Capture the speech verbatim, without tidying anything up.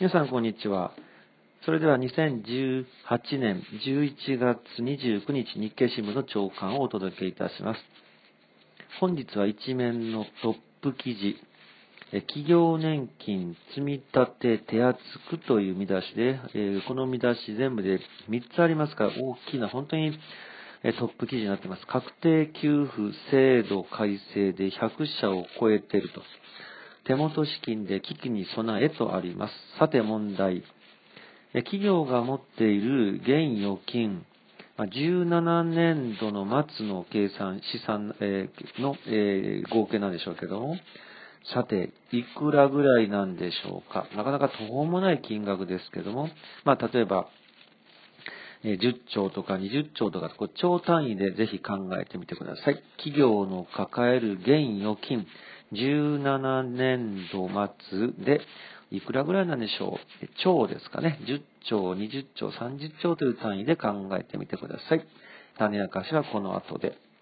皆さん、こんにちは。それではにせんじゅうはちねんじゅういちがつにじゅうくにち日経新聞の朝刊をお届けいたします。本日は一面のトップ記事、企業年金積み立て手厚くという見出しで、この見出し全部でみっつありますから、大きな本当にトップ記事になっています。確定給付制度改正でひゃくしゃを超えていると。手元資金で危機に備えとあります。さて問題。企業が持っている現預金、じゅうななねんどの末の計算、資産の合計なんでしょうけども、さて、いくらぐらいなんでしょうか。なかなか途方もない金額ですけども、まあ、例えば、じゅっちょうとかにじゅっちょうとか、こう兆単位でぜひ考えてみてください。企業の抱える現預金、じゅうななねんど末でいくらぐらいなんでしょう。兆ですかね。じゅっちょう、にじゅっちょう、さんじゅっちょうという単位で考えてみてください。種明かしはこの後で。